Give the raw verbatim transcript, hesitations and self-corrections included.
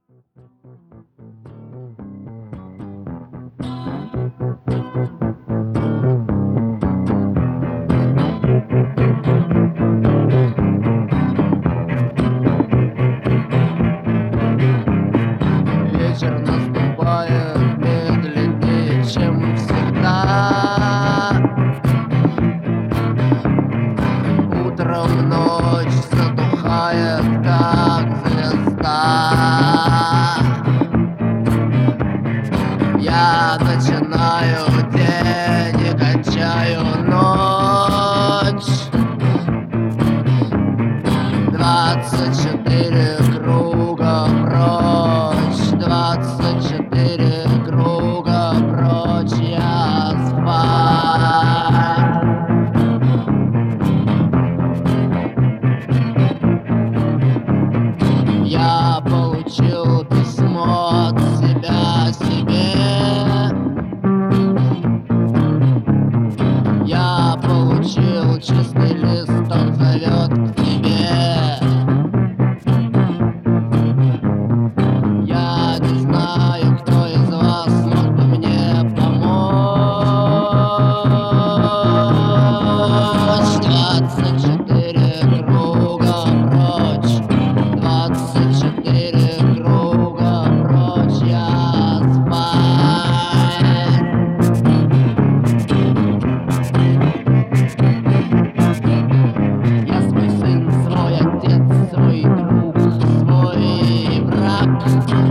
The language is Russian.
Вечер наступает медленнее, чем всегда. Утром ночь затухает, как звезда. Я начинаю день и кончаю ночь. Двадцать четыре круга прочь, двадцать четыре круга прочь, я спать. Я получил письмо от себя себе. Я получил чистый лист, он зовет к тебе. Я не знаю, кто из вас мог бы мне помочь. Двадцать четыре круга прочь, двадцать четыре круга прочь, я спать. Я свой сын, свой отец, свой друг, свой враг.